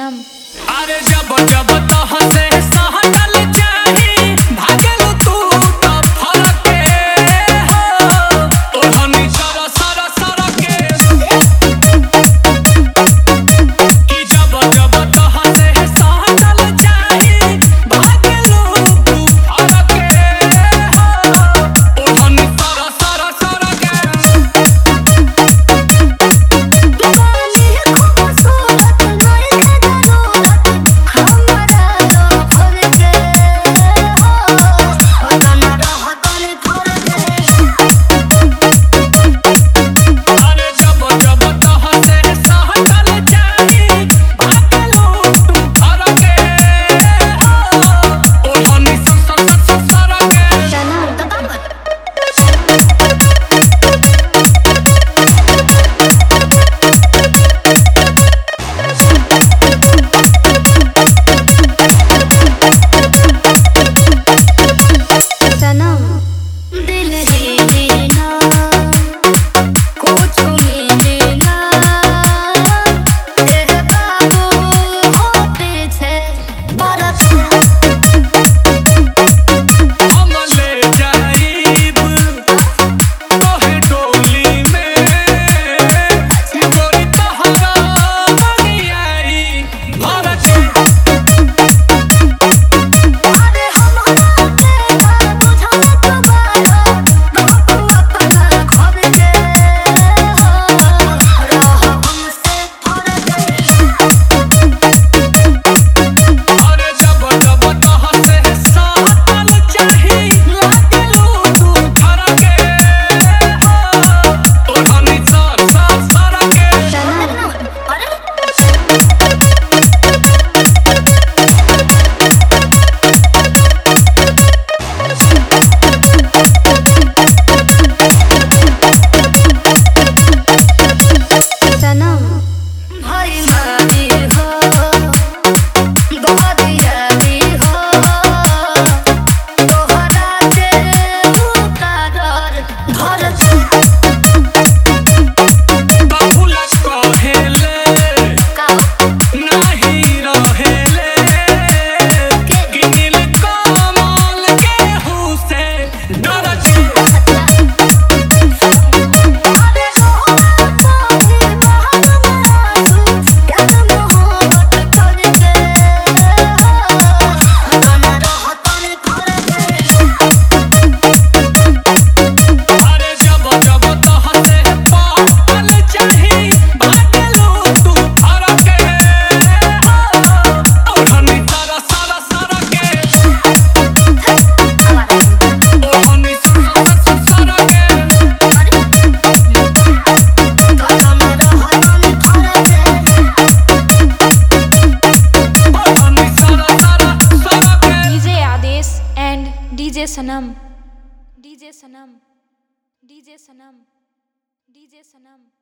सनम। अरे जब जब तोहसे सहटल चाही भागल तू तो फरक हो ओढ़नी सर सर सर के कि जब जब तोहसे सहटल चाही भागल तू फरक हो ओढ़नी सर सर सर के डीजे सनम, डीजे सनम, डीजे सनम, डीजे सनम।